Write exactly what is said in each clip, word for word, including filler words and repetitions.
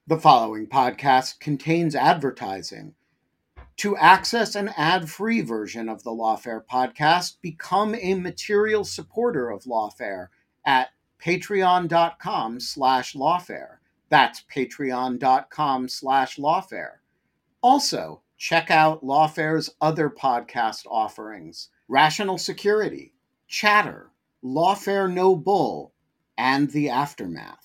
The following podcast contains advertising. To access an ad-free version of the Lawfare podcast, become a material supporter of Lawfare at patreon.com slash lawfare. That's patreon.com slash lawfare. Also, check out Lawfare's other podcast offerings: Rational Security, Chatter, Lawfare No Bull, and The Aftermath.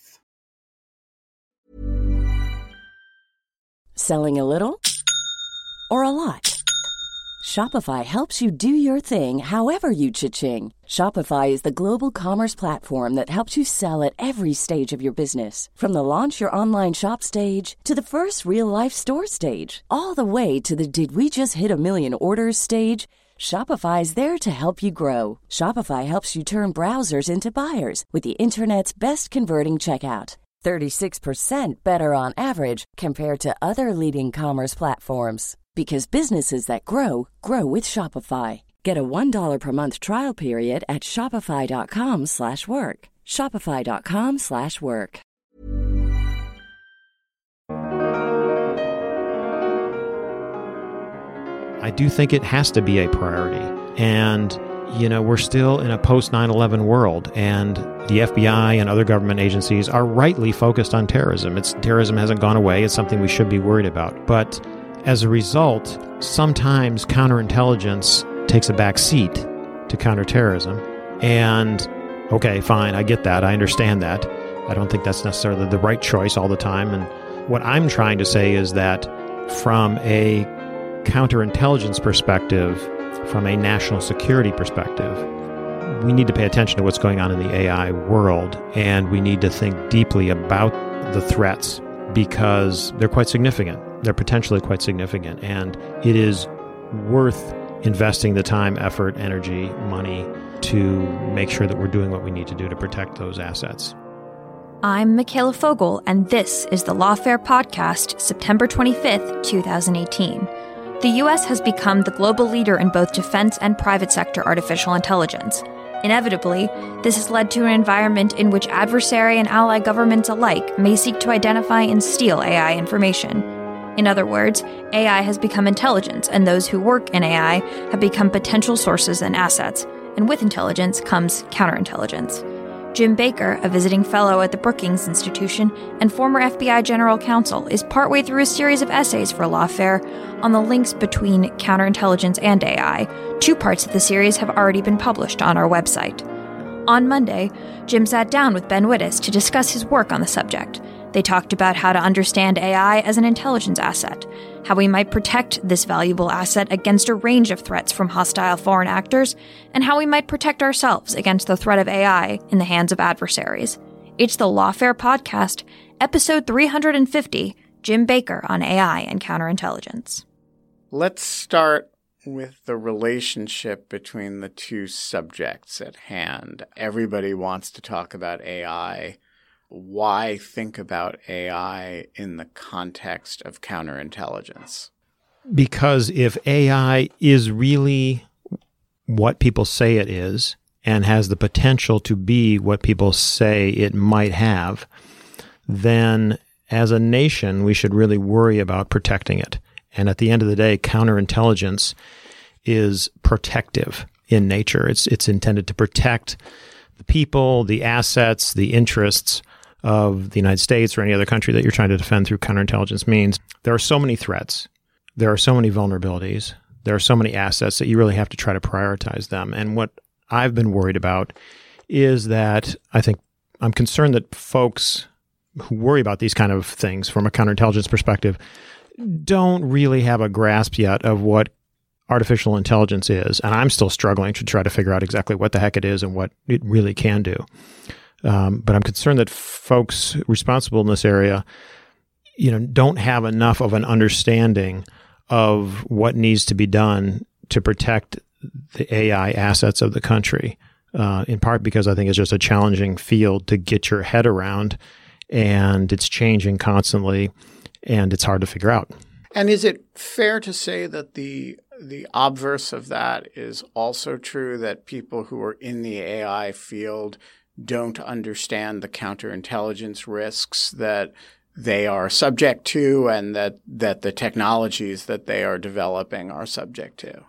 Selling a little or a lot? Shopify helps you do your thing however you cha-ching. Shopify is the global commerce platform that helps you sell at every stage of your business. From the launch your online shop stage to the first real-life store stage, all the way to the did we just hit a million orders stage. Shopify is there to help you grow. Shopify helps you turn browsers into buyers with the internet's best converting checkout. thirty-six percent better on average compared to other leading commerce platforms. Because businesses that grow, grow with Shopify. Get a one dollar per month trial period at shopify.com slash work. Shopify.com slash work. I do think it has to be a priority. And you know, we're still in a post nine eleven world, and the F B I and other government agencies are rightly focused on terrorism. It's terrorism hasn't gone away. It's something we should be worried about. But as a result, sometimes counterintelligence takes a back seat to counterterrorism. And, okay, fine, I get that. I understand that. I don't think that's necessarily the right choice all the time. And what I'm trying to say is that from a counterintelligence perspective, from a national security perspective, we need to pay attention to what's going on in the A I world, and we need to think deeply about the threats because they're quite significant. They're potentially quite significant, and it is worth investing the time, effort, energy, money to make sure that we're doing what we need to do to protect those assets. I'm Michaela Fogel, and this is the Lawfare Podcast, September twenty-fifth, twenty eighteen. The U S has become the global leader in both defense and private sector artificial intelligence. Inevitably, this has led to an environment in which adversary and ally governments alike may seek to identify and steal A I information. In other words, A I has become intelligence, and those who work in A I have become potential sources and assets, and with intelligence comes counterintelligence. Jim Baker, a visiting fellow at the Brookings Institution and former F B I General Counsel, is partway through a series of essays for Lawfare on the links between counterintelligence and A I. Two parts of the series have already been published on our website. On Monday, Jim sat down with Ben Wittes to discuss his work on the subject. They talked about how to understand A I as an intelligence asset, how we might protect this valuable asset against a range of threats from hostile foreign actors, and how we might protect ourselves against the threat of A I in the hands of adversaries. It's the Lawfare Podcast, episode three hundred fifty, Jim Baker on A I and counterintelligence. Let's start with the relationship between the two subjects at hand. Everybody wants to talk about A I. Why think about A I in the context of counterintelligence? Because if A I is really what people say it is and has the potential to be what people say it might have, then as a nation, we should really worry about protecting it. And at the end of the day, counterintelligence is protective in nature. It's it's intended to protect the people, the assets, the interests of the United States or any other country that you're trying to defend through counterintelligence means. There are so many threats. There are so many vulnerabilities. There are so many assets that you really have to try to prioritize them. And what I've been worried about is that I think I'm concerned that folks who worry about these kind of things from a counterintelligence perspective don't really have a grasp yet of what artificial intelligence is. And I'm still struggling to try to figure out exactly what the heck it is and what it really can do. Um, but I'm concerned that folks responsible in this area, you know, don't have enough of an understanding of what needs to be done to protect the A I assets of the country, uh, in part because I think it's just a challenging field to get your head around, and it's changing constantly, and it's hard to figure out. And is it fair to say that the the obverse of that is also true, that people who are in the A I field don't understand the counterintelligence risks, that they are subject to and that, that the technologies that they are developing are subject to?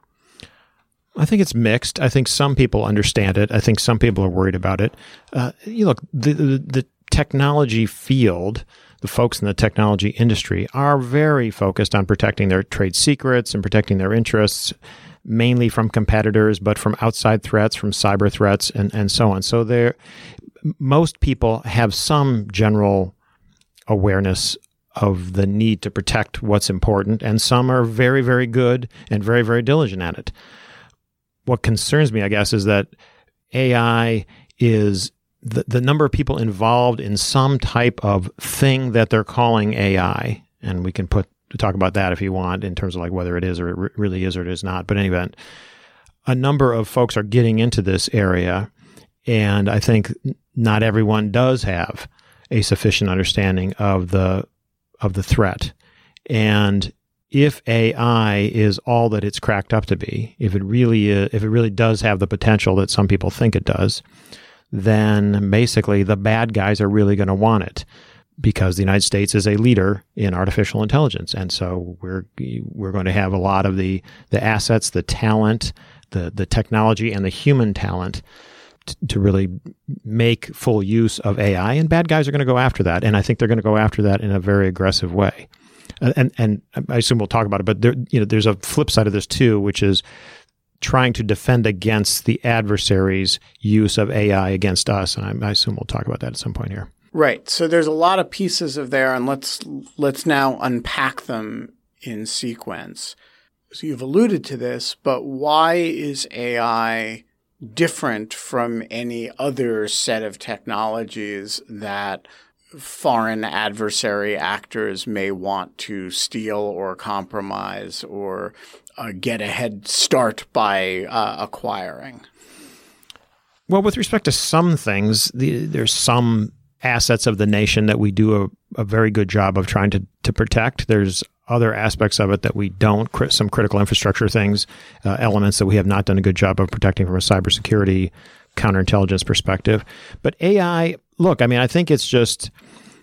I think it's mixed. I think some people understand it. I think some people are worried about it. Uh, you look, the, the, the technology field, the folks in the technology industry are very focused on protecting their trade secrets and protecting their interests, mainly from competitors, but from outside threats, from cyber threats, and, and so on. So there, most people have some general awareness of the need to protect what's important, and some are very, very good and very, very diligent at it. What concerns me, I guess, is that A I is the, the number of people involved in some type of thing that they're calling A I, and we can put talk about that if you want in terms of like whether it is or it really is or it is not. But in any event, a number of folks are getting into this area, and I think not everyone does have a sufficient understanding of the of the threat. And if A I is all that it's cracked up to be, if it really is, if it really does have the potential that some people think it does, then basically the bad guys are really going to want it, because the United States is a leader in artificial intelligence, and so we're we're going to have a lot of the the assets, the talent, the the technology, and the human talent t- to really make full use of A I. And bad guys are going to go after that, and I think they're going to go after that in a very aggressive way. And and I assume we'll talk about it, but there, you know, there's a flip side of this too, which is trying to defend against the adversary's use of A I against us. And I, I assume we'll talk about that at some point here. Right. So there's a lot of pieces of there, and let's let's now unpack them in sequence. So you've alluded to this, but why is A I different from any other set of technologies that foreign adversary actors may want to steal or compromise or uh, get a head start by uh, acquiring? Well, with respect to some things, the, there's some assets of the nation that we do a, a very good job of trying to, to protect. There's other aspects of it that we don't, some critical infrastructure things, uh, elements that we have not done a good job of protecting from a cybersecurity, counterintelligence perspective. But A I, look, I mean, I think it's just,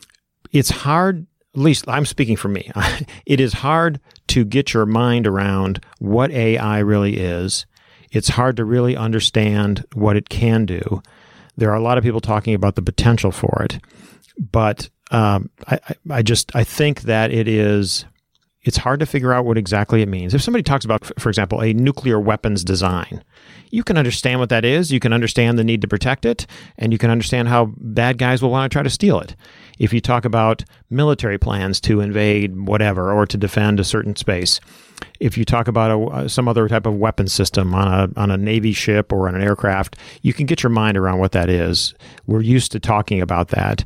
it's hard, at least I'm speaking for me, it is hard to get your mind around what A I really is. It's hard to really understand what it can do. There are a lot of people talking about the potential for it, but um, I, I just, I think that it is, it's hard to figure out what exactly it means. If somebody talks about, for example, a nuclear weapons design, you can understand what that is. You can understand the need to protect it, and you can understand how bad guys will want to try to steal it. If you talk about military plans to invade whatever or to defend a certain space, if you talk about a, some other type of weapon system on a on a Navy ship or on an aircraft, you can get your mind around what that is. We're used to talking about that.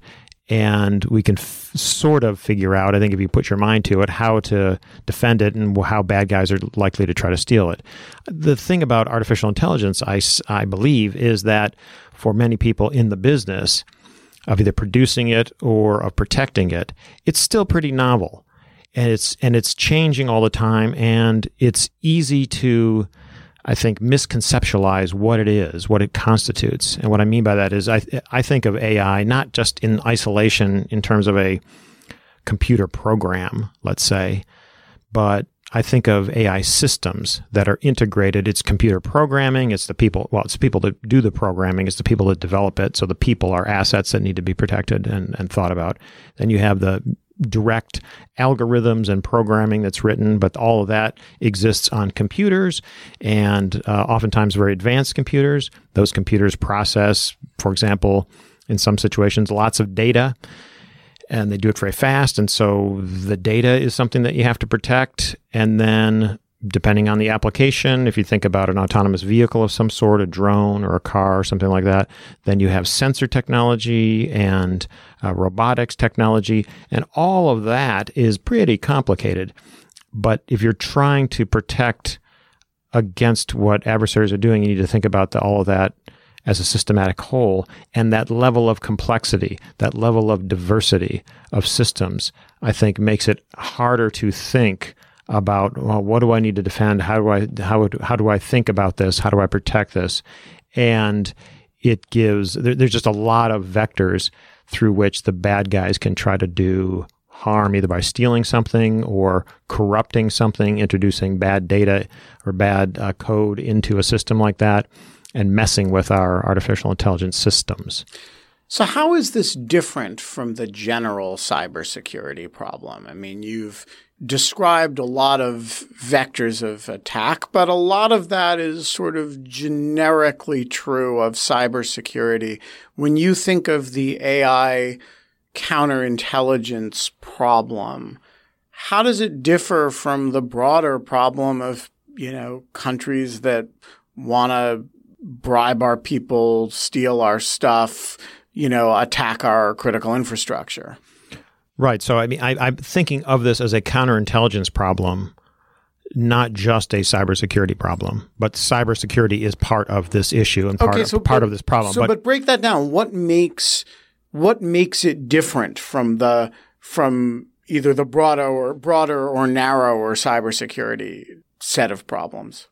And we can f- sort of figure out, I think if you put your mind to it, how to defend it and how bad guys are likely to try to steal it. The thing about artificial intelligence, I, I believe, is that for many people in the business of either producing it or of protecting it, it's still pretty novel. And it's and it's changing all the time, and it's easy to, I think, misconceptualize what it is, what it constitutes. And what I mean by that is I I think of A I not just in isolation in terms of a computer program, let's say, but I think of A I systems that are integrated. It's computer programming. It's the people, well, it's the people that do the programming. It's the people that develop it. So the people are assets that need to be protected and, and thought about. Then you have the direct algorithms and programming that's written, but all of that exists on computers, and uh, oftentimes very advanced computers. Those computers process, for example, in some situations, lots of data, and they do it very fast. And so the data is something that you have to protect. And then depending on the application, if you think about an autonomous vehicle of some sort, a drone or a car or something like that, then you have sensor technology and uh, robotics technology, and all of that is pretty complicated. But if you're trying to protect against what adversaries are doing, you need to think about the, all of that as a systematic whole, and that level of complexity, that level of diversity of systems, I think makes it harder to think about, well, what do I need to defend? How do I how how do I think about this? How do I protect this? And it gives there, there's just a lot of vectors through which the bad guys can try to do harm either by stealing something or corrupting something, introducing bad data or bad uh, code into a system like that, and messing with our artificial intelligence systems. So how is this different from the general cybersecurity problem? I mean, you've described a lot of vectors of attack, but a lot of that is sort of generically true of cybersecurity. When you think of the A I counterintelligence problem, how does it differ from the broader problem of, you know, countries that want to bribe our people, steal our stuff, you know, attack our critical infrastructure? Right. So, I mean, I, I'm thinking of this as a counterintelligence problem, not just a cybersecurity problem. But cybersecurity is part of this issue and part, okay, so, of, part but, of this problem. So, but, but break that down. What makes what makes it different from the from either the broader or broader or narrower cybersecurity set of problems?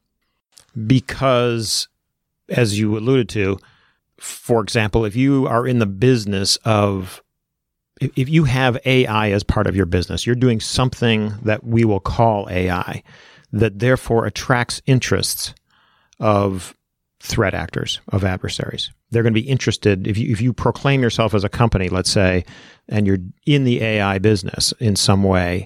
Because, as you alluded to, for example, if you are in the business of If you have A I as part of your business, you're doing something that we will call A I that therefore attracts interests of threat actors, of adversaries. They're going to be interested, if you, if you proclaim yourself as a company, let's say, and you're in the A I business in some way,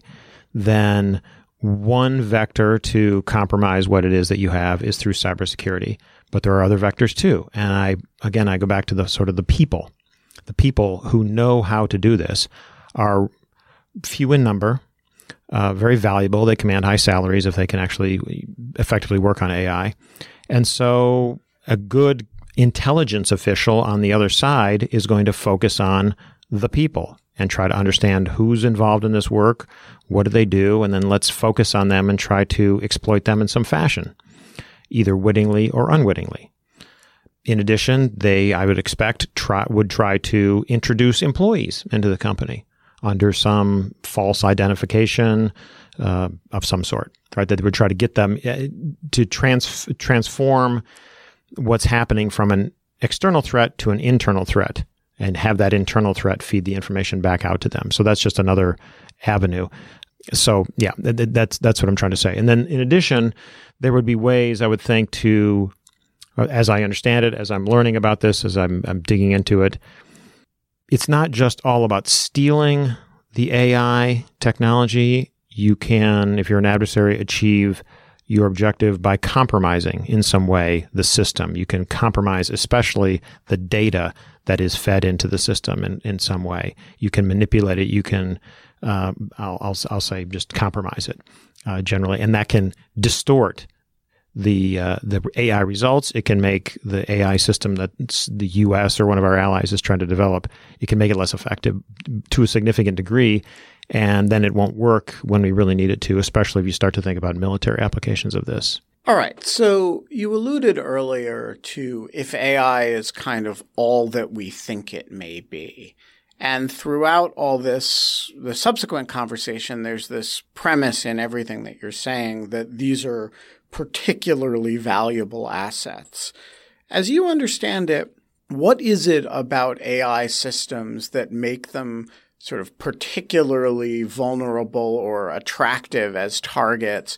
then one vector to compromise what it is that you have is through cybersecurity. But there are other vectors too. And I, again, I go back to the sort of the people. The people who know how to do this are few in number, uh, very valuable. They command high salaries if they can actually effectively work on A I. And so a good intelligence official on the other side is going to focus on the people and try to understand who's involved in this work, what do they do, and then let's focus on them and try to exploit them in some fashion, either wittingly or unwittingly. In addition, they, I would expect, try, would try to introduce employees into the company under some false identification uh, of some sort, right? That would try to get them to trans- transform what's happening from an external threat to an internal threat and have that internal threat feed the information back out to them. So that's just another avenue. So yeah, th- that's that's what I'm trying to say. And then in addition, there would be ways, I would think, to, as I understand it, as I'm learning about this, as I'm, I'm digging into it, it's not just all about stealing the A I technology. You can, if you're an adversary, achieve your objective by compromising in some way the system. You can compromise especially the data that is fed into the system in, in some way. You can manipulate it. You can, uh, I'll, I'll, I'll say, just compromise it uh, generally. And that can distort the uh, the A I results. It can make the A I system that the U S or one of our allies is trying to develop, it can make it less effective to a significant degree, and then it won't work when we really need it to, especially if you start to think about military applications of this. All right. So you alluded earlier to if A I is kind of all that we think it may be. And throughout all this, the subsequent conversation, there's this premise in everything that you're saying that these are particularly valuable assets. As you understand it, what is it about A I systems that make them sort of particularly vulnerable or attractive as targets?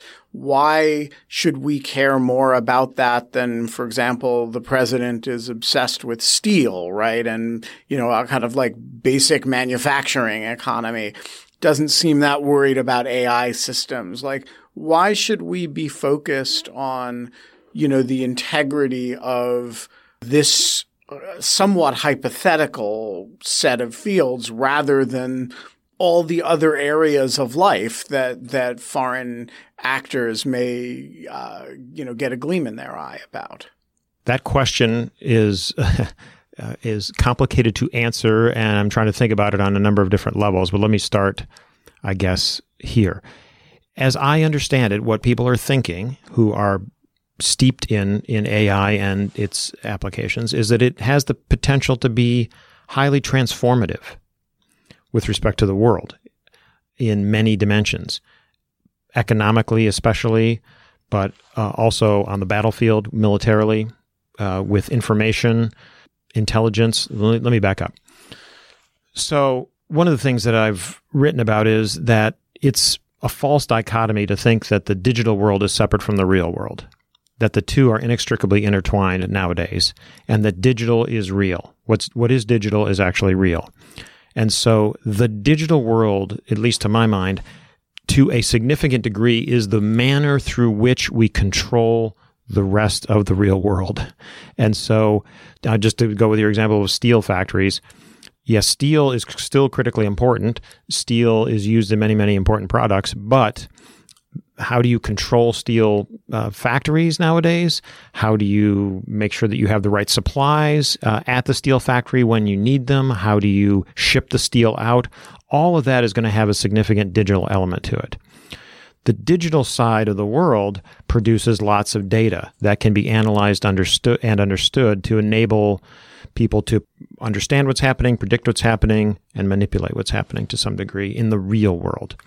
Why should we care more about that than, for example, the president is obsessed with steel, right? And, you know, a kind of like basic manufacturing economy doesn't seem that worried about A I systems. Like, why should we be focused on, you know, the integrity of this somewhat hypothetical set of fields rather than all the other areas of life that that foreign actors may, uh, you know, get a gleam in their eye about? That question is uh, is complicated to answer, and I'm trying to think about it on a number of different levels. But let me start, I guess, here. As I understand it, what people are thinking who are steeped in, in A I and its applications is that it has the potential to be highly transformative with respect to the world in many dimensions, economically especially, but uh, also on the battlefield militarily, uh, with information, intelligence. Let, let me back up. So one of the things that I've written about is that it's a false dichotomy to think that the digital world is separate from the real world, that the two are inextricably intertwined nowadays, and that digital is real. What's what is digital is actually real. And so the digital world, at least to my mind, to a significant degree, is the manner through which we control the rest of the real world. And so uh, just to go with your example of steel factories, yes, steel is still critically important. Steel is used in many, many important products, but how do you control steel uh, factories nowadays? How do you make sure that you have the right supplies uh, at the steel factory when you need them? How do you ship the steel out? All of that is going to have a significant digital element to it. The digital side of the world produces lots of data that can be analyzed understood, and understood to enable people to understand what's happening, predict what's happening, and manipulate what's happening to some degree in the real world.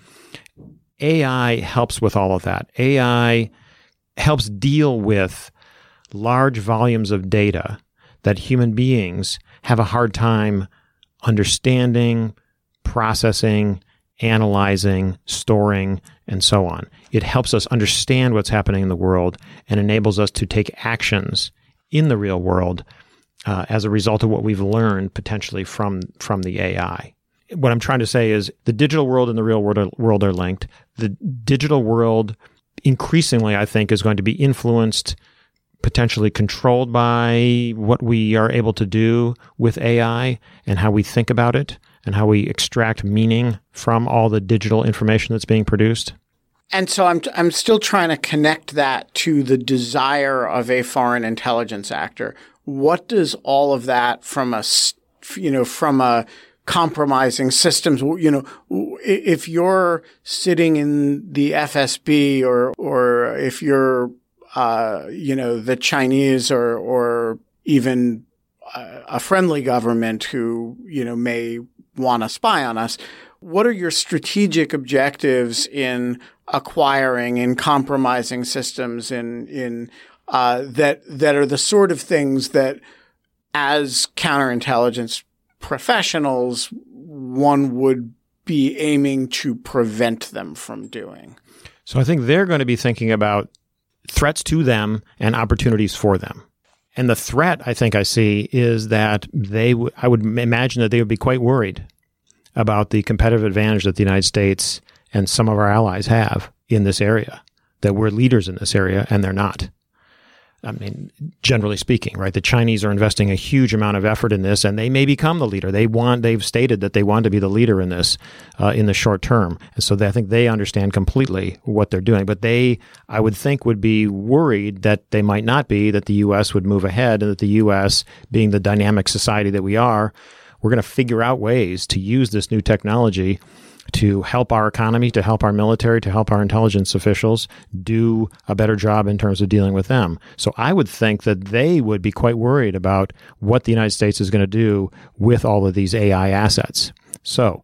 A I helps with all of that. A I helps deal with large volumes of data that human beings have a hard time understanding, processing, analyzing, storing, and so on. It helps us understand what's happening in the world and enables us to take actions in the real world uh, as a result of what we've learned potentially from, from the A I. What I'm trying to say is the digital world and the real world are, world are linked. The digital world increasingly, I think, is going to be influenced, potentially controlled by what we are able to do with A I and how we think about it and how we extract meaning from all the digital information that's being produced. And so I'm I'm still trying to connect that to the desire of a foreign intelligence actor. What does all of that from a, you know, from a compromising systems, you know, if you're sitting in the F S B or or if you're, uh, you know, the Chinese or or even a friendly government who, you know, may want to spy on us, what are your strategic objectives in acquiring and compromising systems in in uh, that that are the sort of things that, as counterintelligence professionals, one would be aiming to prevent them from doing? So I think they're going to be thinking about threats to them and opportunities for them. And the threat I think I see is that they w- I would imagine that they would be quite worried about the competitive advantage that the United States and some of our allies have in this area, that we're leaders in this area and they're not. I mean, generally speaking, right? The Chinese are investing a huge amount of effort in this, and they may become the leader. They want, they've stated that they want to be the leader in this uh, in the short term. And so they, I think they understand completely what they're doing. But they, I would think, would be worried that they might not be, that the U S would move ahead, and that the U S, being the dynamic society that we are, we're going to figure out ways to use this new technology to help our economy, to help our military, to help our intelligence officials do a better job in terms of dealing with them. So I would think that they would be quite worried about what the United States is going to do with all of these A I assets. So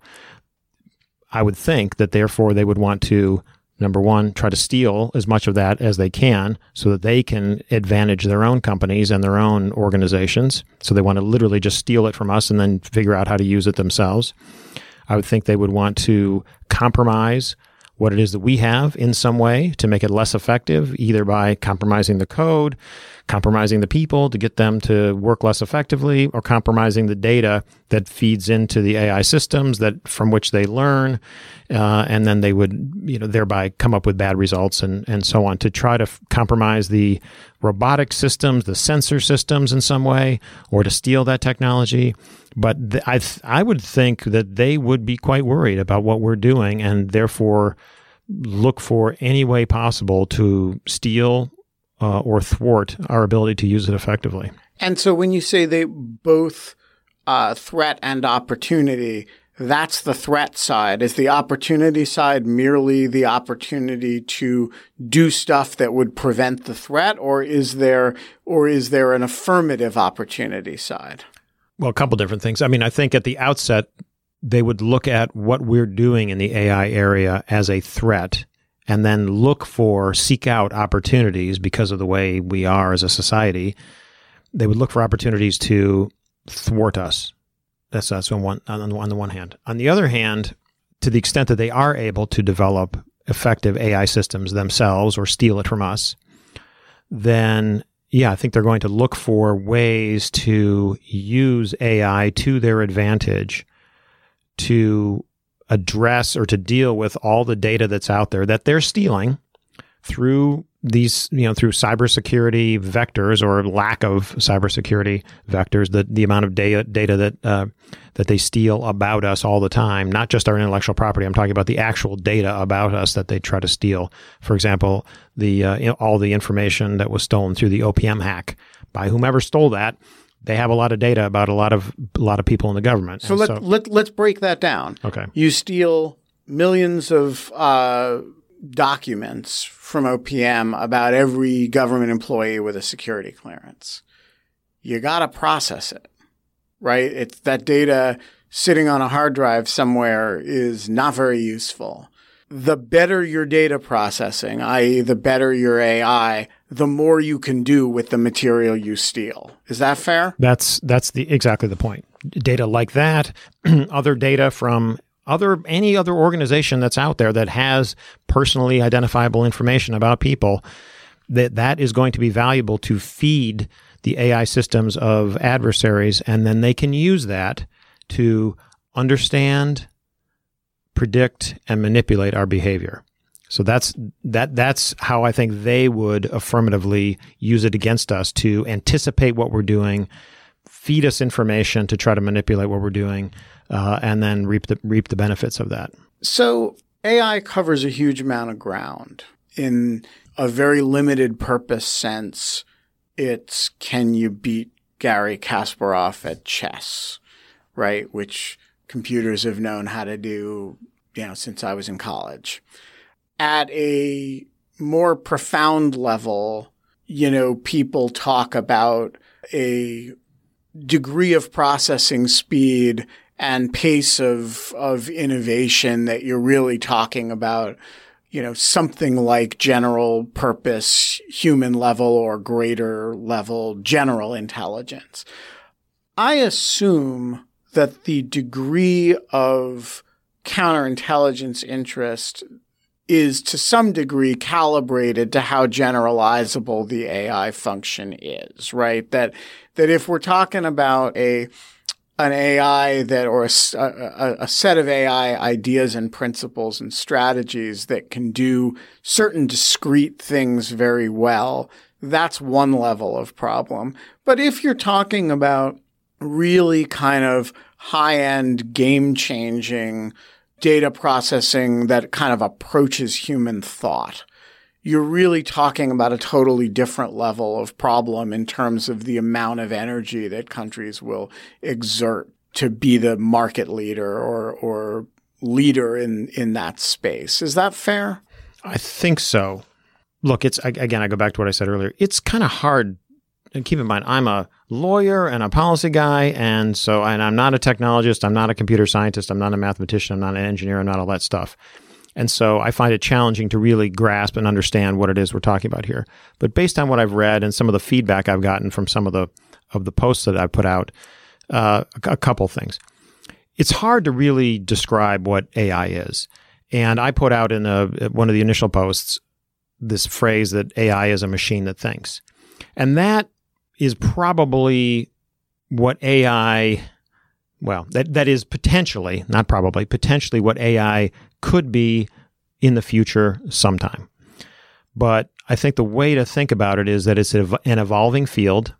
I would think that therefore they would want to, number one, try to steal as much of that as they can so that they can advantage their own companies and their own organizations. So they want to literally just steal it from us and then figure out how to use it themselves. I would think they would want to compromise what it is that we have in some way to make it less effective, either by compromising the code, compromising the people to get them to work less effectively, or compromising the data that feeds into the A I systems that from which they learn, uh, and then they would, you know, thereby come up with bad results and and so on, to try to f- compromise the robotic systems, the sensor systems in some way, or to steal that technology. But th- I th- I would think that they would be quite worried about what we're doing, and therefore look for any way possible to steal uh, or thwart our ability to use it effectively. And so when you say they both uh, threat and opportunity, that's the threat side. Is the opportunity side merely the opportunity to do stuff that would prevent the threat, or is there or is there an affirmative opportunity side? Well, a couple different things. I mean, I think at the outset, they would look at what we're doing in the A I area as a threat, and then look for, seek out opportunities because of the way we are as a society. They would look for opportunities to thwart us, That's, that's on, one, on, on the one hand. On the other hand, to the extent that they are able to develop effective A I systems themselves or steal it from us, then yeah, I think they're going to look for ways to use A I to their advantage to address or to deal with all the data that's out there that they're stealing through these, you know, through cybersecurity vectors or lack of cybersecurity vectors, the, the amount of data, data that, uh, that they steal about us all the time, not just our intellectual property. I'm talking about the actual data about us that they try to steal. For example, the, uh, you know, all the information that was stolen through the O P M hack by whomever stole that. They have a lot of data about a lot of, a lot of people in the government. So, let, so let, let's break that down. Okay. You steal millions of, uh, documents from O P M about every government employee with a security clearance. You got to process it, right? It's that data sitting on a hard drive somewhere is not very useful. The better your data processing, that is the better your A I, the more you can do with the material you steal. Is that fair? That's that's the exactly the point. Data like that, other data from Other any other organization that's out there that has personally identifiable information about people, that that is going to be valuable to feed the A I systems of adversaries, and then they can use that to understand, predict, and manipulate our behavior. So that's that that's how I think they would affirmatively use it against us, to anticipate what we're doing, feed us information to try to manipulate what we're doing, uh, and then reap the reap the benefits of that. So A I covers a huge amount of ground. In a very limited purpose sense, it's can you beat Garry Kasparov at chess, right? Which computers have known how to do, you know, since I was in college. At a more profound level, you know, people talk about a degree of processing speed and pace of of innovation that you're really talking about, you know, something like general purpose, human level or greater level general intelligence. I assume that the degree of counterintelligence interest is to some degree calibrated to how generalizable the A I function is, right? That that if we're talking about a an A I that or a, a, a set of A I ideas and principles and strategies that can do certain discrete things very well, that's one level of problem. But if you're talking about really kind of high-end, game-changing data processing that kind of approaches human thought, you're really talking about a totally different level of problem in terms of the amount of energy that countries will exert to be the market leader or or leader in, in that space. Is that fair? I think so. Look, it's again, I go back to what I said earlier. It's kind of hard. And keep in mind, I'm a lawyer and a policy guy, and so and I'm not a technologist, I'm not a computer scientist, I'm not a mathematician, I'm not an engineer, I'm not all that stuff. And so I find it challenging to really grasp and understand what it is we're talking about here. But based on what I've read and some of the feedback I've gotten from some of the of the posts that I've put out, uh, a, a couple things. It's hard to really describe what A I is. And I put out in a, one of the initial posts this phrase that A I is a machine that thinks. And that is probably what A I, well, that, that is potentially, not probably, potentially what A I could be in the future sometime. But I think the way to think about it is that it's an evolving field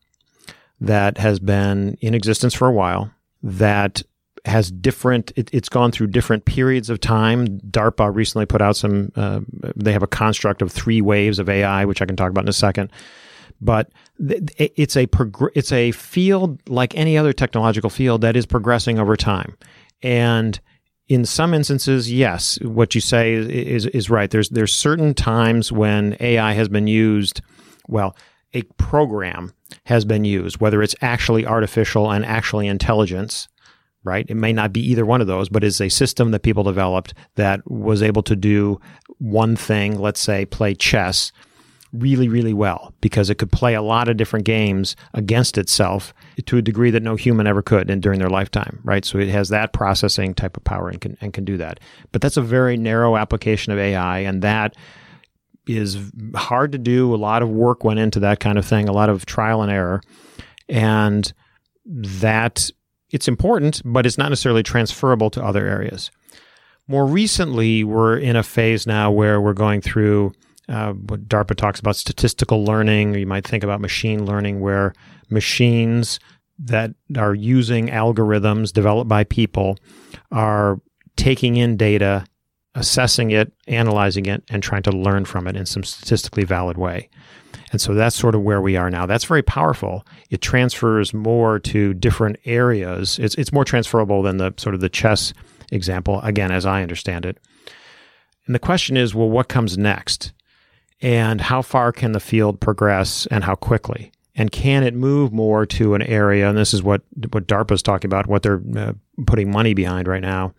that has been in existence for a while, that has different, it, it's gone through different periods of time. DARPA recently put out some, uh, they have a construct of three waves of A I, which I can talk about in a second. But it's a prog- it's a field like any other technological field that is progressing over time. And in some instances, yes, what you say is, is is right. There's there's certain times when A I has been used, well, a program has been used, whether it's actually artificial and actually intelligence, right? It may not be either one of those, but it's a system that people developed that was able to do one thing, let's say play chess, really, really well because it could play a lot of different games against itself to a degree that no human ever could and during their lifetime, right? So it has that processing type of power and can, and can do that. But that's a very narrow application of A I, and that is hard to do. A lot of work went into that kind of thing, a lot of trial and error. And that it's important, but it's not necessarily transferable to other areas. More recently, we're in a phase now where we're going through uh, what DARPA talks about statistical learning, or you might think about machine learning, where machines that are using algorithms developed by people are taking in data, assessing it, analyzing it, and trying to learn from it in some statistically valid way. And so that's sort of where we are now. That's very powerful. It transfers more to different areas. It's it's more transferable than the sort of the chess example, again, as I understand it. And the question is, well, what comes next? And how far can the field progress and how quickly? And can it move more to an area, and this is what, what DARPA is talking about, what they're uh, putting money behind right now,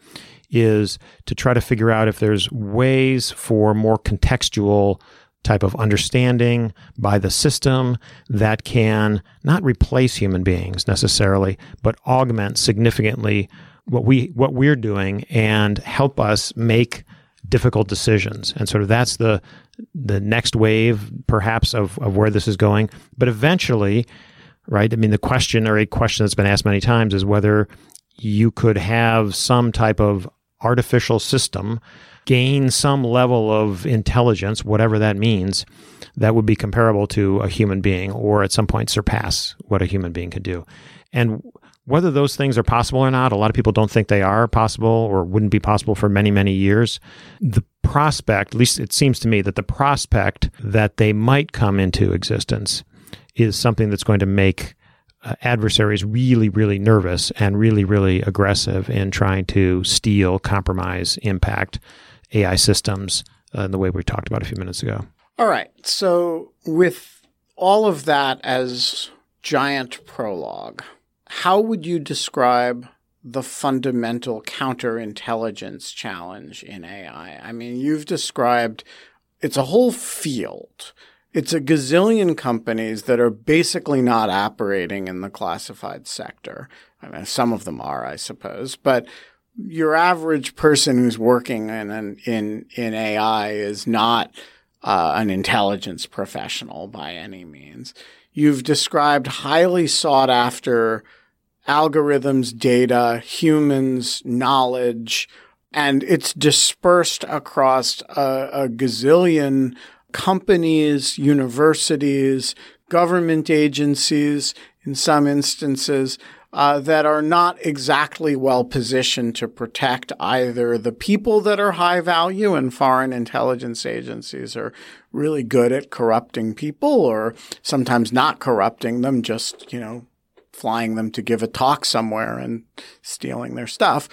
is to try to figure out if there's ways for more contextual type of understanding by the system that can not replace human beings necessarily, but augment significantly what we what we're doing and help us make difficult decisions. And sort of that's the the next wave, perhaps, of, of where this is going. But eventually, right, I mean, the question, or a question that's been asked many times, is whether you could have some type of artificial system gain some level of intelligence, whatever that means, that would be comparable to a human being, or at some point surpass what a human being could do. And whether those things are possible or not, a lot of people don't think they are possible or wouldn't be possible for many, many years. The prospect, at least it seems to me, that the prospect that they might come into existence is something that's going to make uh, adversaries really, really nervous and really, really aggressive in trying to steal, compromise, impact A I systems uh, in the way we talked about a few minutes ago. All right. So with all of that as giant prologue, how would you describe the fundamental counterintelligence challenge in A I? I mean, you've described it's a whole field. It's a gazillion companies that are basically not operating in the classified sector. I mean, some of them are, I suppose, but your average person who's working in an, in in A I is not uh, an intelligence professional by any means. You've described highly sought after algorithms, data, humans, knowledge, and it's dispersed across a, a gazillion companies, universities, government agencies, in some instances, uh, that are not exactly well positioned to protect either the people that are high value, and foreign intelligence agencies are really good at corrupting people, or sometimes not corrupting them, just, you know, flying them to give a talk somewhere and stealing their stuff.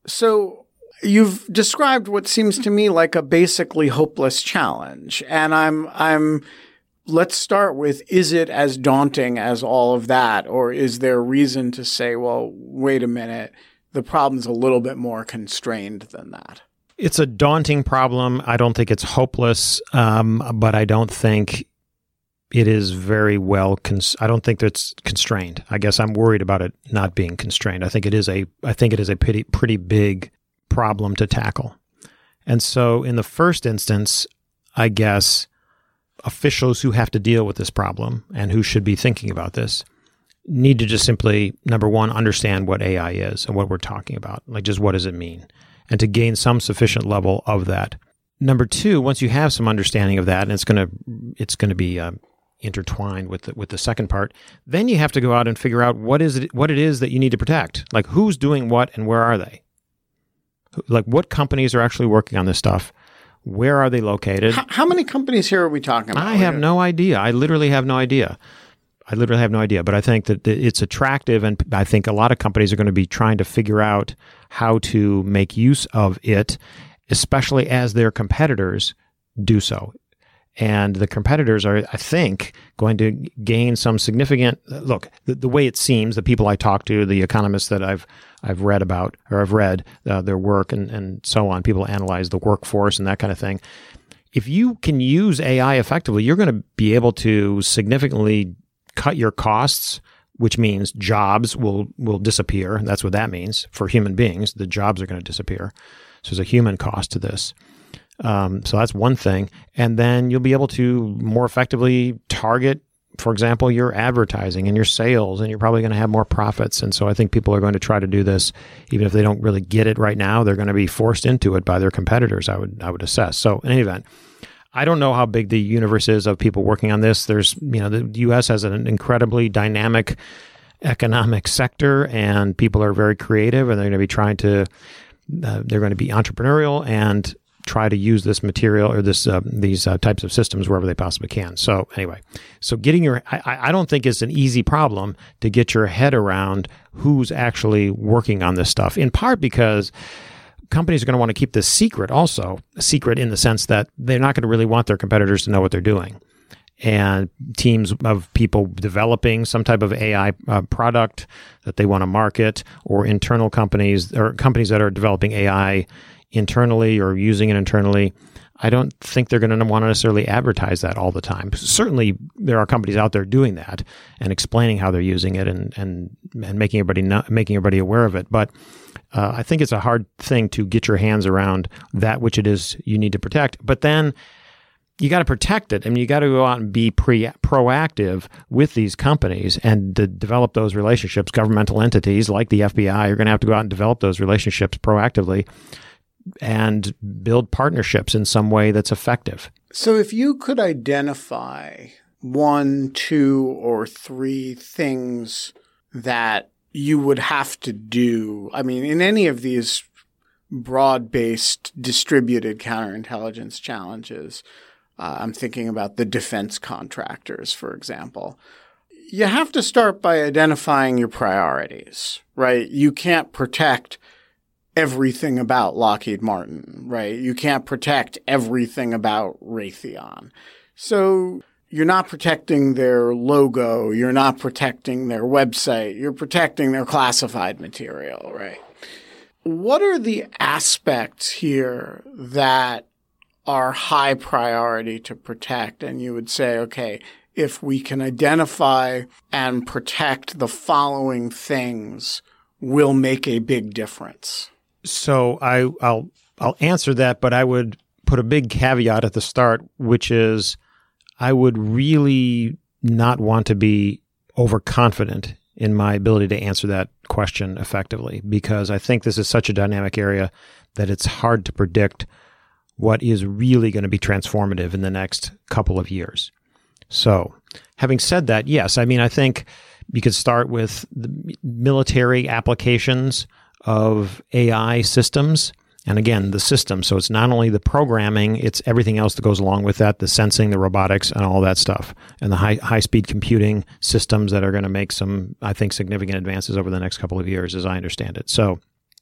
So you've described what seems to me like a basically hopeless challenge. And I'm, I'm, let's start with, is it as daunting as all of that? Or is there reason to say, well, wait a minute, the problem's a little bit more constrained than that? It's a daunting problem. I don't think it's hopeless, um, but I don't think it is very well, cons- I don't think that's constrained. I guess I'm worried about it not being constrained. I think it is a, I think it is a pretty, pretty big problem to tackle. And so in the first instance, I guess officials who have to deal with this problem and who should be thinking about this need to just simply, number one, understand what A I is and what we're talking about. Like, just what does it mean? And to gain some sufficient level of that. Number two, once you have some understanding of that, and it's going to, it's going to be uh, intertwined with the, with the second part, then you have to go out and figure out what is it, what it is that you need to protect. Like, who's doing what and where are they? Like, what companies are actually working on this stuff? Where are they located? How, how many companies here are we talking about? I have no idea. I literally have no idea. I literally have no idea. But I think that it's attractive, and I think a lot of companies are going to be trying to figure out how to make use of it, especially as their competitors do so. And the competitors are, I think, going to gain some significant, look, the, the way it seems, the people I talk to, the economists that I've I've read about, or I've read uh, their work and, and so on, people analyze the workforce and that kind of thing, if you can use A I effectively, you're going to be able to significantly cut your costs, which means jobs will, will disappear. That's what that means for human beings. The jobs are going to disappear. So there's a human cost to this. Um, so that's one thing. And then you'll be able to more effectively target, for example, your advertising and your sales, and you're probably going to have more profits. And so I think people are going to try to do this, even if they don't really get it right now. They're going to be forced into it by their competitors, I would I would assess. So in any event, I don't know how big the universe is of people working on this. There's, you know, the U S has an incredibly dynamic economic sector, and people are very creative, and they're going to be trying to, uh, they're going to be entrepreneurial and try to use this material or this uh, these uh, types of systems wherever they possibly can. So anyway, so getting your, I, I don't think it's an easy problem to get your head around who's actually working on this stuff, in part because companies are going to want to keep this secret also, secret in the sense that they're not going to really want their competitors to know what they're doing. And teams of people developing some type of A I uh, product that they want to market, or internal companies or companies that are developing A I internally or using it internally, I don't think they're going to want to necessarily advertise that all the time. Certainly, there are companies out there doing that and explaining how they're using it and and and making everybody know, making everybody aware of it. But uh, I think it's a hard thing to get your hands around that which it is you need to protect. But then you got to protect it, and you got to go out and be pre proactive with these companies and to develop those relationships. Governmental entities like the F B I are going to have to go out and develop those relationships proactively and build partnerships in some way that's effective. So if you could identify one, two, or three things that you would have to do, I mean, in any of these broad-based distributed counterintelligence challenges, uh, I'm thinking about the defense contractors, for example, you have to start by identifying your priorities, right? You can't protect everything about Lockheed Martin, right? You can't protect everything about Raytheon. So you're not protecting their logo. You're not protecting their website. You're protecting their classified material, right? What are the aspects here that are high priority to protect? And you would say, okay, if we can identify and protect the following things, we'll make a big difference. So I, I'll I'll answer that, but I would put a big caveat at the start, which is I would really not want to be overconfident in my ability to answer that question effectively, because I think this is such a dynamic area that it's hard to predict what is really going to be transformative in the next couple of years. So having said that, yes, I mean, I think you could start with the military applications of A I systems. And again, the system. So it's not only the programming, it's everything else that goes along with that, the sensing, the robotics, and all that stuff, and the high, high-speed computing systems that are going to make some, I think, significant advances over the next couple of years, as I understand it. So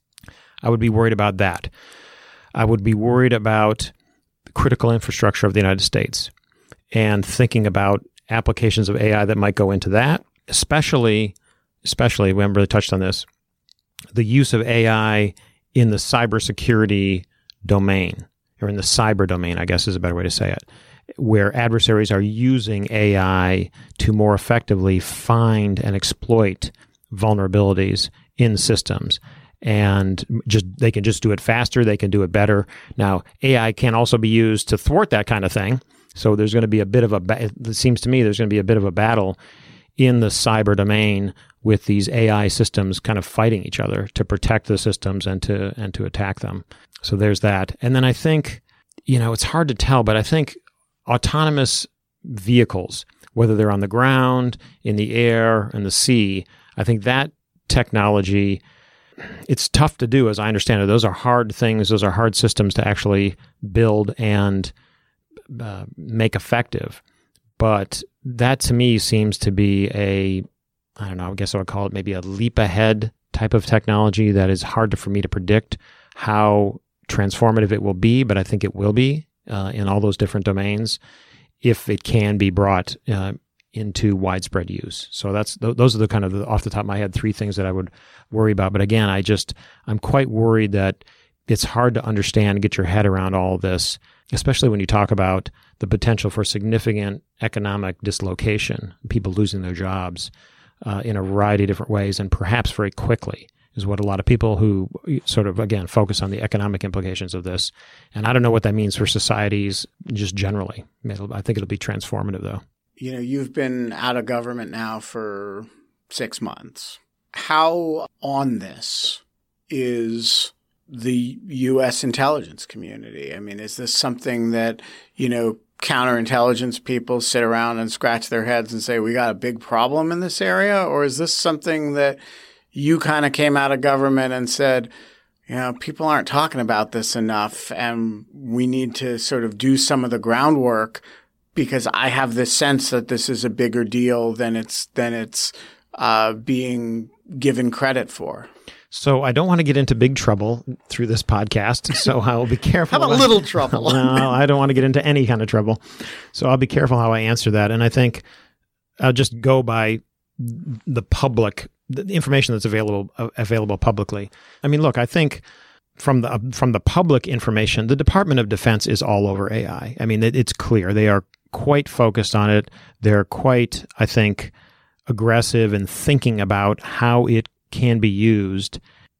I would be worried about that. I would be worried about the critical infrastructure of the United States and thinking about applications of A I that might go into that, especially, especially, we haven't really touched on this, the use of A I in the cybersecurity domain, or in the cyber domain, I guess is a better way to say it, where adversaries are using A I to more effectively find and exploit vulnerabilities in systems. And just they can just do it faster, they can do it better. Now, A I can also be used to thwart that kind of thing. So there's going to be a bit of a, it seems to me there's going to be a bit of a battle in the cyber domain with these A I systems kind of fighting each other to protect the systems and to and to attack them. So there's that. And then I think, you know, it's hard to tell, but I think autonomous vehicles, whether they're on the ground, in the air, in the sea, I think that technology, it's tough to do, as I understand it. Those are hard things. Those are hard systems to actually build and uh, make effective. But that to me seems to be a, I don't know, I guess I would call it maybe a leap ahead type of technology that is hard to, for me to predict how transformative it will be, but I think it will be uh, in all those different domains if it can be brought uh, into widespread use. So that's th- those are the kind of, the, off the top of my head, three things that I would worry about. But again, I just, I'm quite worried that it's hard to understand, get your head around all of this, especially when you talk about the potential for significant economic dislocation, people losing their jobs uh, in a variety of different ways, and perhaps very quickly, is what a lot of people who sort of, again, focus on the economic implications of this. And I don't know what that means for societies just generally. I think it'll be transformative, though. You know, you've been out of government now for six months. How on this is the U S intelligence community? I mean, is this something that, you know, counterintelligence people sit around and scratch their heads and say, we got a big problem in this area? Or is this something that you kind of came out of government and said, you know, people aren't talking about this enough and we need to sort of do some of the groundwork because I have this sense that this is a bigger deal than it's than it's uh, being given credit for? So I don't want to get into big trouble through this podcast, so I will be careful. How about a little trouble? No, I don't want to get into any kind of trouble. So I'll be careful how I answer that. And I think I'll just go by the public, the information that's available uh, available publicly. I mean, look, I think from the from the public information, the Department of Defense is all over A I. I mean, it, it's clear. They are quite focused on it. They're quite, I think, aggressive in thinking about how it can be used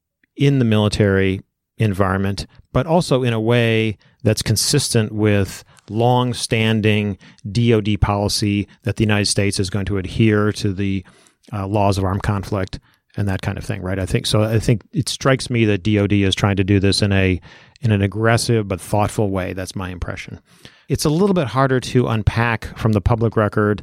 in the military environment, but also in a way that's consistent with long-standing D O D policy that the United States is going to adhere to the uh, laws of armed conflict and that kind of thing, right? I think so. I think it strikes me that D O D is trying to do this in a in an aggressive but thoughtful way. That's my impression. It's a little bit harder to unpack from the public record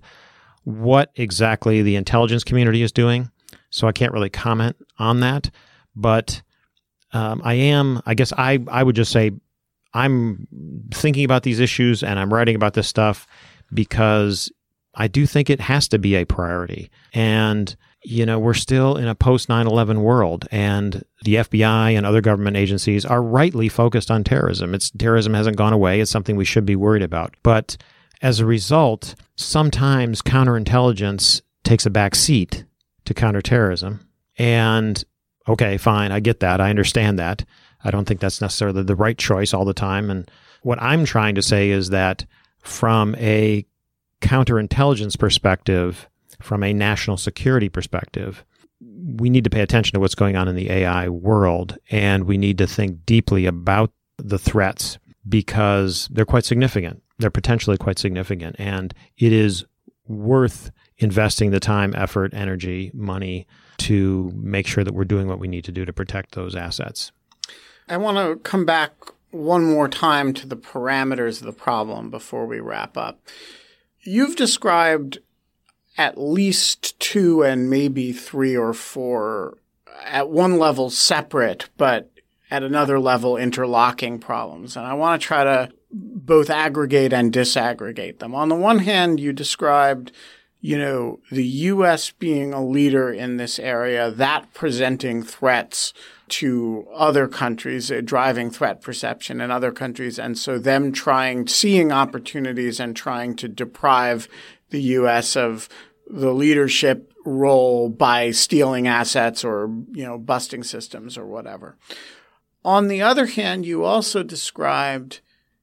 what exactly the intelligence community is doing, so I can't really comment on that. But um, I am, I guess I, I would just say I'm thinking about these issues and I'm writing about this stuff because I do think it has to be a priority. And, you know, we're still in a post nine eleven world, and the F B I and other government agencies are rightly focused on terrorism. It's terrorism hasn't gone away. It's something we should be worried about. But as a result, sometimes counterintelligence takes a back seat to counterterrorism. And okay, fine, I get that. I understand that. I don't think that's necessarily the right choice all the time. And what I'm trying to say is that from a counterintelligence perspective, from a national security perspective, we need to pay attention to what's going on in the A I world, and we need to think deeply about the threats because they're quite significant. They're potentially quite significant, and it is worth investing the time, effort, energy, money to make sure that we're doing what we need to do to protect those assets. I want to come back one more time to the parameters of the problem before we wrap up. You've described at least two and maybe three or four at one level separate, but at another level interlocking problems. And I want to try to both aggregate and disaggregate them. On the one hand, you described, you know, the U S being a leader in this area, that presenting threats to other countries, uh, driving threat perception in other countries. And so them trying, seeing opportunities and trying to deprive the U S of the leadership role by stealing assets or, you know, busting systems or whatever. On the other hand, you also described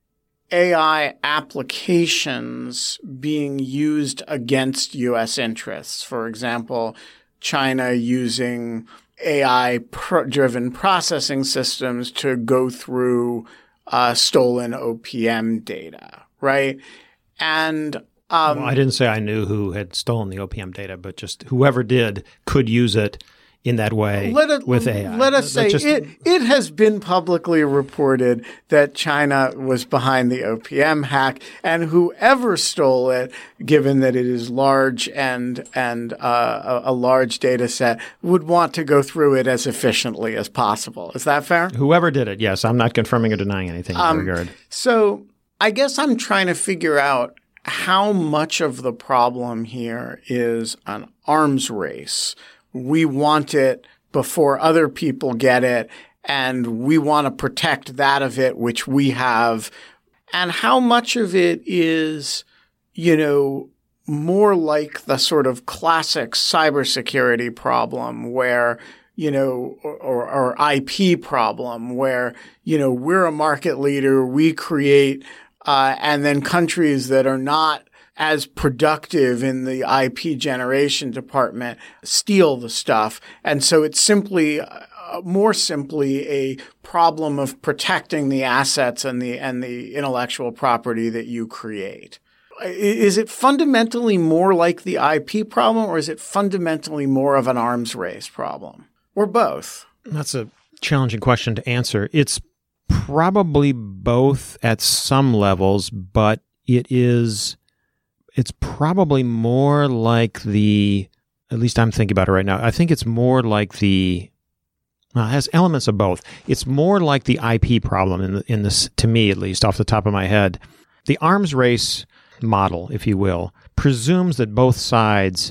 A I applications being used against U S interests. For example, China using A I-driven processing systems to go through uh, stolen O P M data, right? And um, well, I didn't say I knew who had stolen the O P M data, but just whoever did could use it in that way let it, with A I. Let us say just, it, it has been publicly reported that China was behind the O P M hack, and whoever stole it, given that it is large and and uh, a, a large data set, would want to go through it as efficiently as possible. Is that fair? Whoever did it, yes. I'm not confirming or denying anything in um, that regard. So I guess I'm trying to figure out how much of the problem here is an arms race. We want it before other people get it, and we want to protect that of it which we have. And how much of it is, you know, more like the sort of classic cybersecurity problem where, you know, or, or, or I P problem where, you know, we're a market leader, we create, uh, and then countries that are not as productive in the I P generation department steal the stuff. And so it's simply, uh, more simply a problem of protecting the assets and the, and the intellectual property that you create. Is it fundamentally more like the I P problem, or is it fundamentally more of an arms race problem, or both? That's a challenging question to answer. It's probably both at some levels, but it is, it's probably more like the, at least I'm thinking about it right now, I think it's more like the, well, it has elements of both. It's more like the I P problem in, the, in this, to me at least, off the top of my head. The arms race model, if you will, presumes that both sides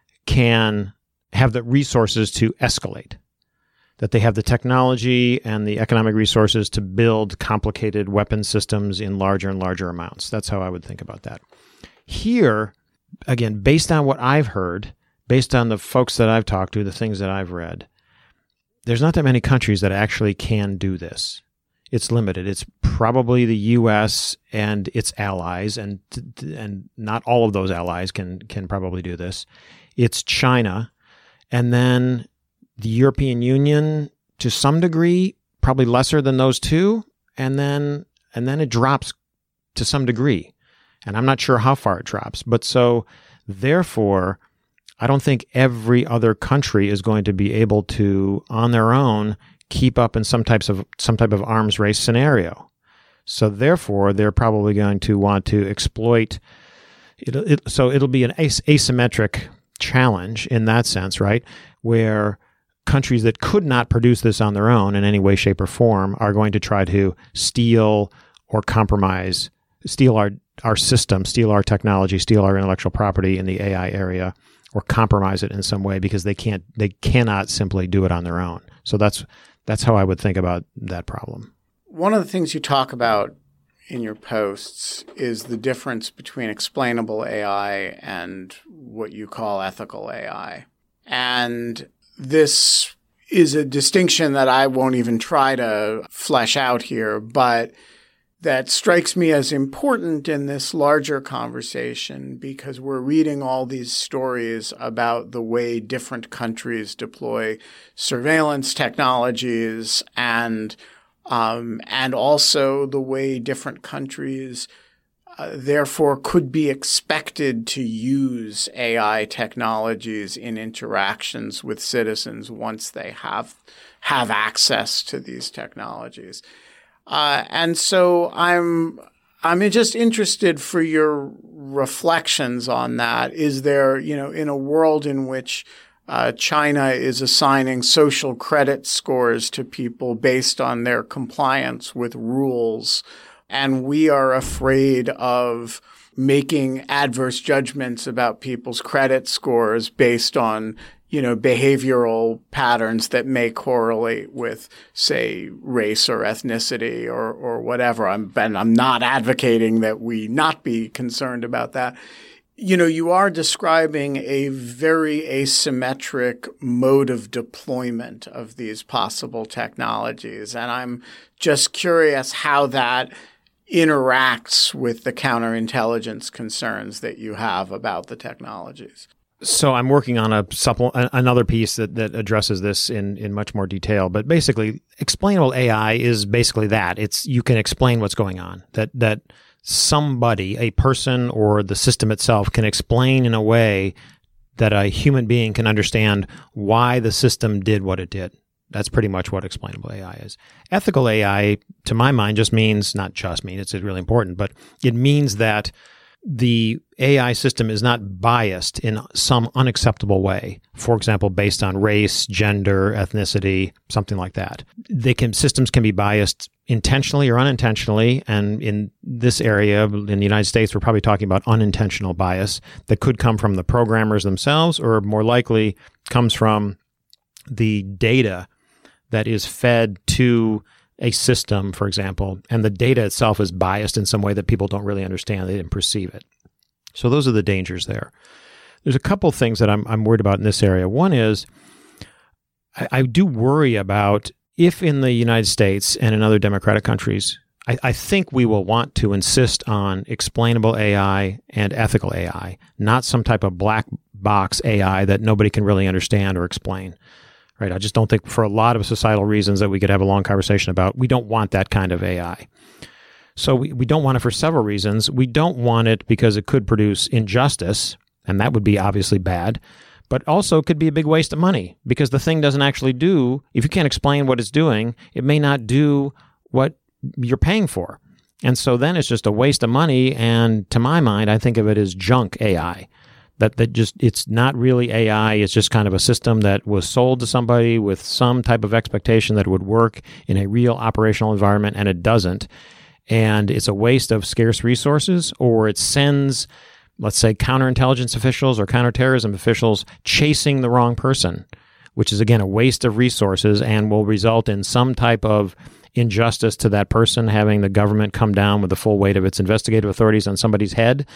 can have the resources to escalate, that they have the technology and the economic resources to build complicated weapon systems in larger and larger amounts. That's how I would think about that. Here, again, based on what I've heard, based on the folks that I've talked to, the things that I've read, there's not that many countries that actually can do this. It's limited. It's probably the U S and its allies, and and not all of those allies can can probably do this. It's China, and then the European Union to some degree, probably lesser than those two, and then and then it drops to some degree. And I'm not sure how far it drops. But so therefore, I don't think every other country is going to be able to, on their own, keep up in some types of some type of arms race scenario. So therefore, they're probably going to want to exploit it. it so it'll be an as- asymmetric challenge in that sense, right? Where countries that could not produce this on their own in any way, shape, or form are going to try to steal or compromise, steal our our system, steal our technology, steal our intellectual property in the A I area, or compromise it in some way because they can't, they cannot simply do it on their own. So that's that's how I would think about that problem. One of the things you talk about in your posts is the difference between explainable A I and what you call ethical A I. And this is a distinction that I won't even try to flesh out here, but that strikes me as important in this larger conversation because we're reading all these stories about the way different countries deploy surveillance technologies and um, and also the way different countries uh, therefore could be expected to use A I technologies in interactions with citizens once they have have access to these technologies. Uh, and so I'm I'm just interested for your reflections on that. Is there, you know, in a world in which uh, China is assigning social credit scores to people based on their compliance with rules, and we are afraid of making adverse judgments about people's credit scores based on, you know, behavioral patterns that may correlate with, say, race or ethnicity or, or whatever. I'm, and I'm not advocating that we not be concerned about that. You know, you are describing a very asymmetric mode of deployment of these possible technologies. And I'm just curious how that interacts with the counterintelligence concerns that you have about the technologies. So I'm working on a supple- another piece that, that addresses this in, in much more detail. But basically, explainable A I is basically that. It's you can explain what's going on. That that somebody, a person or the system itself, can explain in a way that a human being can understand why the system did what it did. That's pretty much what explainable A I is. Ethical A I, to my mind, just means, not just mean, it's really important, but it means that the A I system is not biased in some unacceptable way. For example, based on race, gender, ethnicity, something like that. They can systems can be biased intentionally or unintentionally, and in this area, in the United States, we're probably talking about unintentional bias that could come from the programmers themselves, or more likely comes from the data that is fed to a system, for example, and the data itself is biased in some way that people don't really understand. They didn't perceive it. So those are the dangers there. There's a couple things that I'm I'm worried about in this area. One is I, I do worry about if in the United States and in other democratic countries, I, I think we will want to insist on explainable A I and ethical A I, not some type of black box A I that nobody can really understand or explain. Right? I just don't think, for a lot of societal reasons that we could have a long conversation about, we don't want that kind of A I. So we, we don't want it for several reasons. We don't want it because it could produce injustice, and that would be obviously bad, but also could be a big waste of money because the thing doesn't actually do, if you can't explain what it's doing, it may not do what you're paying for. And so then it's just a waste of money, and to my mind, I think of it as junk A I. That that just, it's not really A I, it's just kind of a system that was sold to somebody with some type of expectation that it would work in a real operational environment, and it doesn't. And it's a waste of scarce resources, or it sends, let's say, counterintelligence officials or counterterrorism officials chasing the wrong person, which is, again, a waste of resources and will result in some type of injustice to that person, having the government come down with the full weight of its investigative authorities on somebody's head,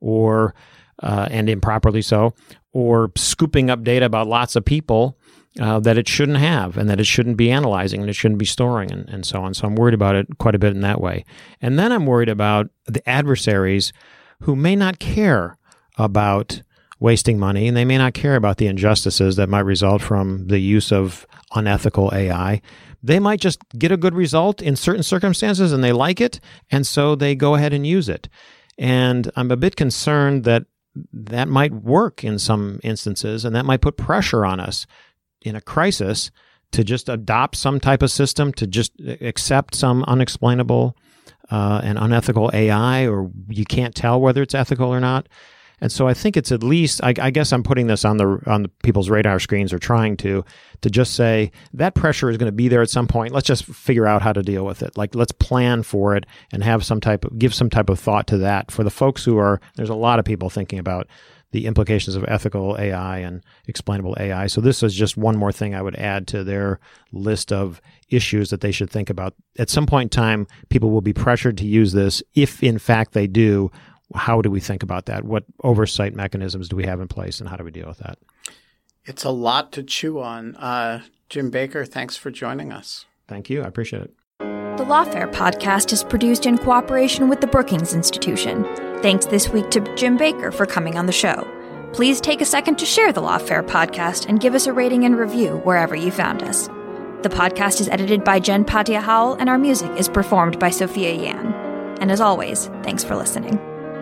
or Uh, and improperly so, or scooping up data about lots of people uh, that it shouldn't have and that it shouldn't be analyzing and it shouldn't be storing, and, and so on. So I'm worried about it quite a bit in that way. And then I'm worried about the adversaries who may not care about wasting money, and they may not care about the injustices that might result from the use of unethical A I. They might just get a good result in certain circumstances and they like it, and so they go ahead and use it. And I'm a bit concerned that that might work in some instances, and that might put pressure on us in a crisis to just adopt some type of system, to just accept some unexplainable uh, and unethical A I, or you can't tell whether it's ethical or not. And so I think it's at least, I, I guess I'm putting this on the on the people's radar screens, or trying to, to just say that pressure is going to be there at some point. Let's just figure out how to deal with it. Like, let's plan for it and have some type of, give some type of thought to that. For the folks who are, there's a lot of people thinking about the implications of ethical A I and explainable A I. So this is just one more thing I would add to their list of issues that they should think about. At some point in time, people will be pressured to use this. If in fact they do, how do we think about that? What oversight mechanisms do we have in place, and how do we deal with that? It's a lot to chew on. Uh, Jim Baker, thanks for joining us. Thank you. I appreciate it. The Lawfare podcast is produced in cooperation with the Brookings Institution. Thanks this week to Jim Baker for coming on the show. Please take a second to share the Lawfare podcast and give us a rating and review wherever you found us. The podcast is edited by Jen Patia Howell, and our music is performed by Sophia Yan. And as always, thanks for listening.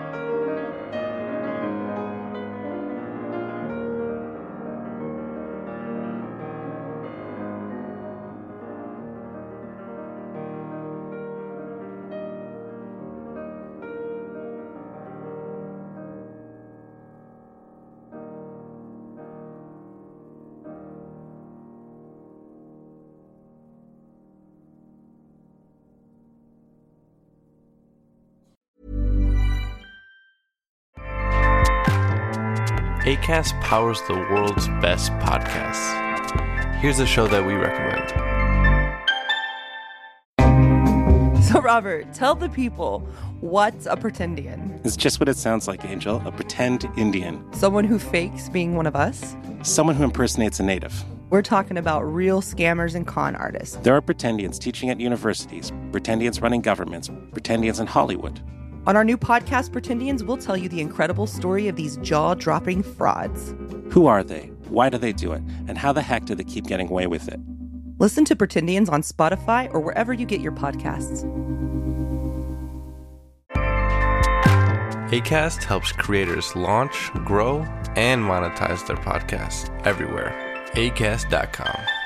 Acast powers the world's best podcasts. Here's a show that we recommend. So, Robert, tell the people, what's a pretendian? It's just what it sounds like, Angel. A pretend Indian. Someone who fakes being one of us? Someone who impersonates a native. We're talking about real scammers and con artists. There are pretendians teaching at universities, pretendians running governments, pretendians in Hollywood. On our new podcast, Pretendians, we'll tell you the incredible story of these jaw-dropping frauds. Who are they? Why do they do it? And how the heck do they keep getting away with it? Listen to Pretendians on Spotify or wherever you get your podcasts. Acast helps creators launch, grow, and monetize their podcasts everywhere. Acast dot com.